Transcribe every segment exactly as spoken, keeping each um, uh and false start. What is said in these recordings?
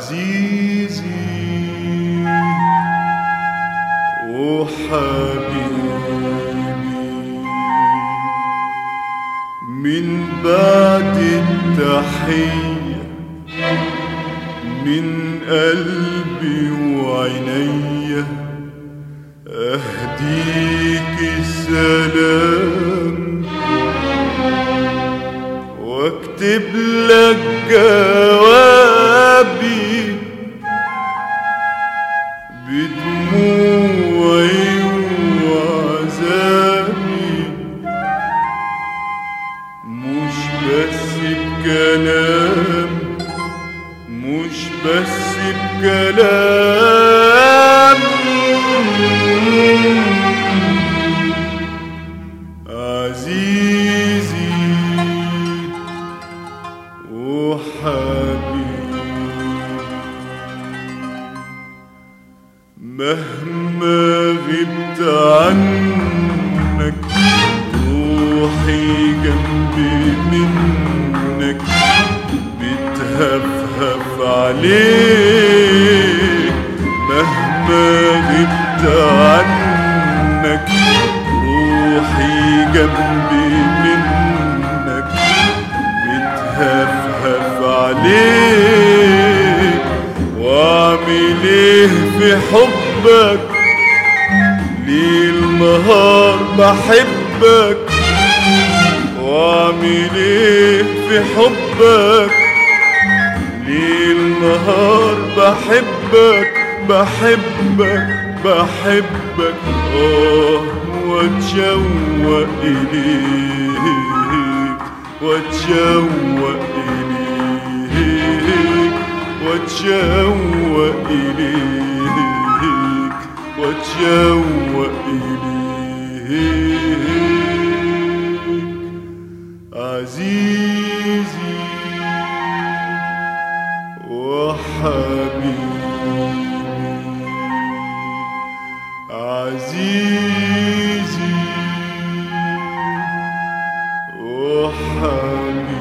عزيزي وحبيبي، من بعد التحية من قلبي وعينيا أهديك السلام واكتب لك جوابي بدموعي وعذابي، مش بس بكلام مش بس بكلام عزيزي وحبيبي، مهما غبت عنك روحي جنبي منك بتهفهف عليك، مهما غبت عنك روحي جنبي منك بتهفهف عليك، واعمل ايه في حبك ليل نهار بحبك، واعمل ايه في حبك ليل نهار بحبك بحبك بحبك اه واتشوق اليك واتشوق اليك واتشوق اليك واتشوق اليك عزيزي وحبيبي، عزيزي وحبيبي.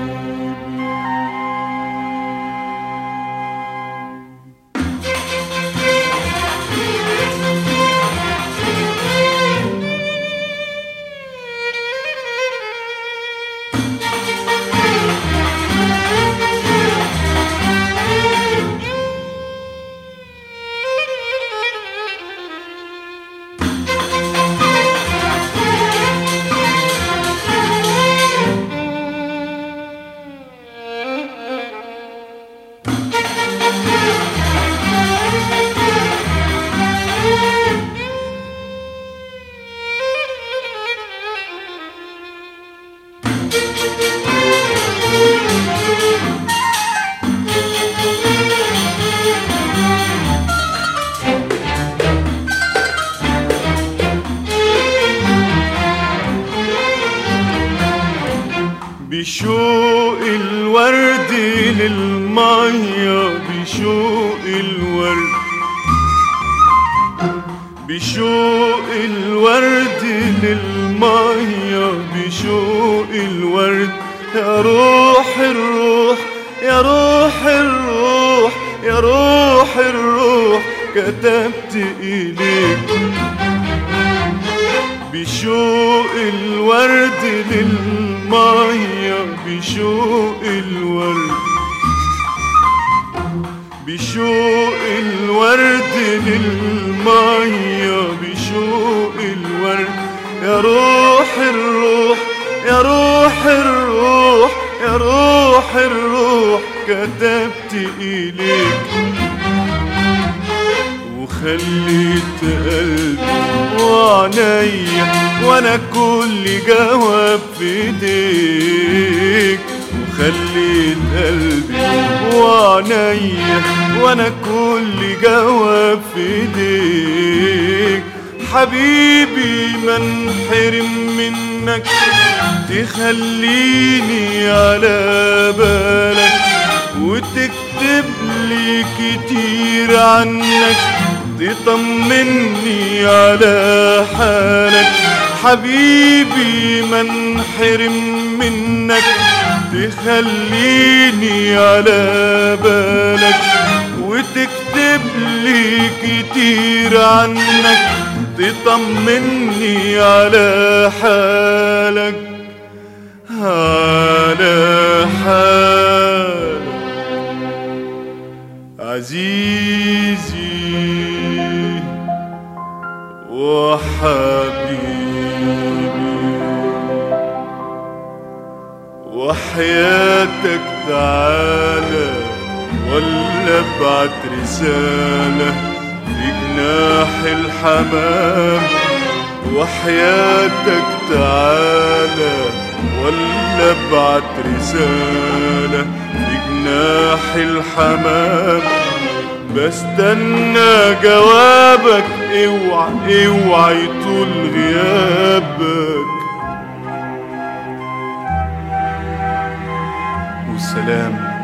بشوق الورد للمية بشوق الورد بشوق الورد للمية بشوق الورد، يا روح الروح يا روح الروح يا روح الروح كتبت إليك، بشوق الورد للمية بشوق الورد بشوق الورد للمية بشوق الورد، يا روح الروح يا روح الروح يا روح الروح كتبت إليك، وخليت قلبي وعينيا وانا كل جواب في ايديك، وخليت قلبي وعينيا وانا كل جواب في ايديك، حبيبي ما انحرم منك تخليني على بالك وتكتب لي كتير عنك تطمني على حالك، حبيبي ما انحرم منك تخليني على بالك وتكتب لي كتير عنك تطمني على حالك على حالك عزيزي وحبيبي وحياتك تعالى ولا ابعت رسالة في جناح الحمام وحياتك تعالى ولا ابعت رسالة في جناح الحمام بستنى جوابك اوعى اوعى يطول غيابك والسلام